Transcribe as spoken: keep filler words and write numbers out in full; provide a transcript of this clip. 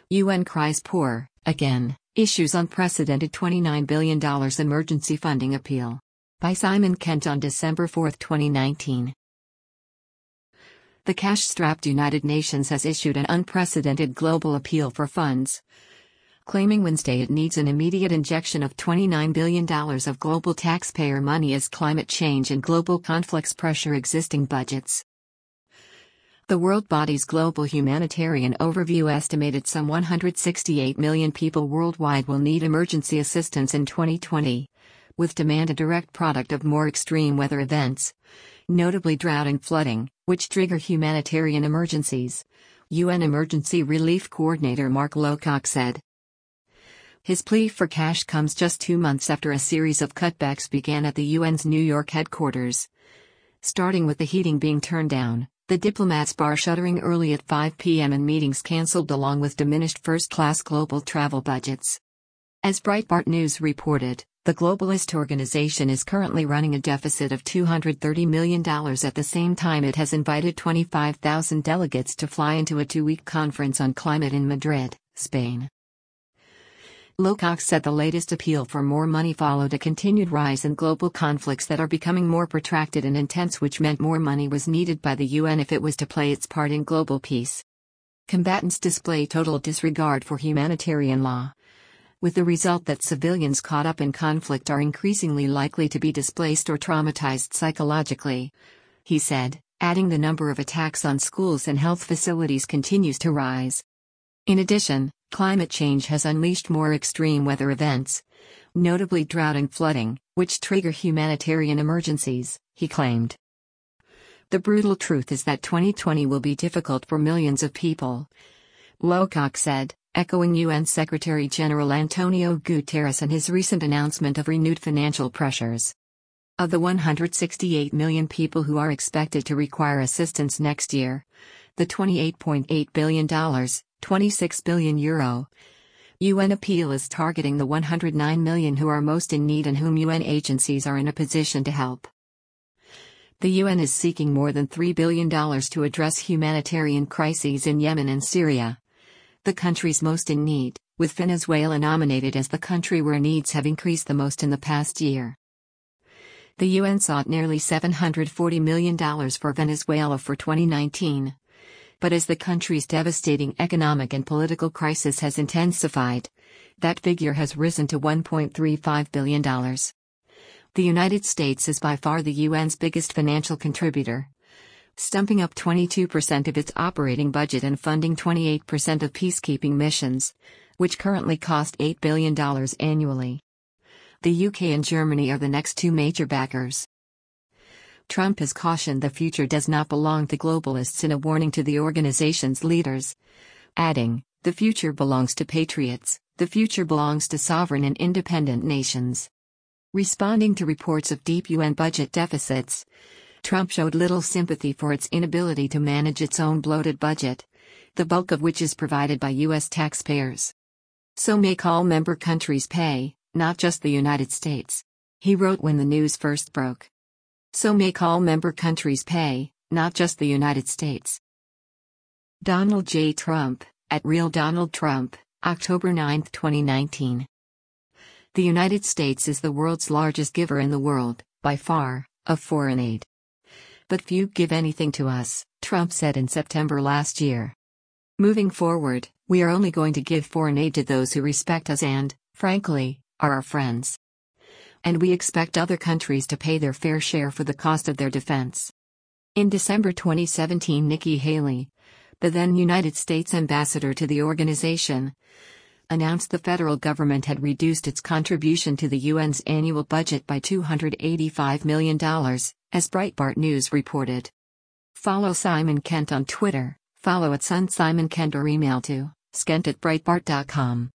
U N cries poor, again, issues unprecedented twenty-nine billion dollars emergency funding appeal. By Simon Kent on December fourth, twenty nineteen. The cash-strapped United Nations has issued an unprecedented global appeal for funds, claiming Wednesday it needs an immediate injection of twenty-nine billion dollars of global taxpayer money as climate change and global conflicts pressure existing budgets. The world body's Global Humanitarian Overview estimated some one hundred sixty-eight million people worldwide will need emergency assistance in twenty twenty, with demand a direct product of more extreme weather events, notably drought and flooding, which trigger humanitarian emergencies, U N Emergency Relief Coordinator Mark Lowcock said. His plea for cash comes just two months after a series of cutbacks began at the U N's New York headquarters. Starting with the heating being turned down, the diplomats' bar shuttering early at five p m and meetings cancelled along with diminished first-class global travel budgets. As Breitbart News reported, the globalist organization is currently running a deficit of two hundred thirty million dollars at the same time it has invited twenty-five thousand delegates to fly into a two-week conference on climate in Madrid, Spain. Lowcock said the latest appeal for more money followed a continued rise in global conflicts that are becoming more protracted and intense, which meant more money was needed by the U N if it was to play its part in global peace. Combatants display total disregard for humanitarian law, with the result that civilians caught up in conflict are increasingly likely to be displaced or traumatized psychologically, he said, adding the number of attacks on schools and health facilities continues to rise. In addition, climate change has unleashed more extreme weather events, notably drought and flooding, which trigger humanitarian emergencies, he claimed. The brutal truth is that twenty twenty will be difficult for millions of people, Lowcock said, echoing U N Secretary-General Antonio Guterres and his recent announcement of renewed financial pressures. Of the one hundred sixty-eight million people who are expected to require assistance next year, the twenty-eight point eight billion dollars, twenty-six billion euro, U N appeal is targeting the one hundred nine million who are most in need and whom U N agencies are in a position to help. The U N is seeking more than three billion dollars to address humanitarian crises in Yemen and Syria, the countries most in need, with Venezuela nominated as the country where needs have increased the most in the past year. The U N sought nearly seven hundred forty million dollars for Venezuela for twenty nineteen. But as the country's devastating economic and political crisis has intensified, that figure has risen to one point three five billion dollars. The United States is by far the U N's biggest financial contributor, stumping up twenty-two percent of its operating budget and funding twenty-eight percent of peacekeeping missions, which currently cost eight billion dollars annually. The U K and Germany are the next two major backers. Trump has cautioned the future does not belong to globalists in a warning to the organization's leaders, adding, "The future belongs to patriots, the future belongs to sovereign and independent nations." Responding to reports of deep U N budget deficits, Trump showed little sympathy for its inability to manage its own bloated budget, the bulk of which is provided by U S taxpayers. "So make all member countries pay, not just the United States," he wrote when the news first broke. So make all member countries pay, not just the United States. Donald J. Trump, at Real Donald Trump, October ninth, twenty nineteen. The United States is the world's largest giver in the world, by far, of foreign aid. But few give anything to us, Trump said in September last year. Moving forward, we are only going to give foreign aid to those who respect us and, frankly, are our friends. And we expect other countries to pay their fair share for the cost of their defense. In December twenty seventeen, Nikki Haley, the then United States ambassador to the organization, announced the federal government had reduced its contribution to the U N's annual budget by two hundred eighty-five million dollars, as Breitbart News reported. Follow Simon Kent on Twitter, follow at Sun Simon Kent or email to skent at breitbart dot com.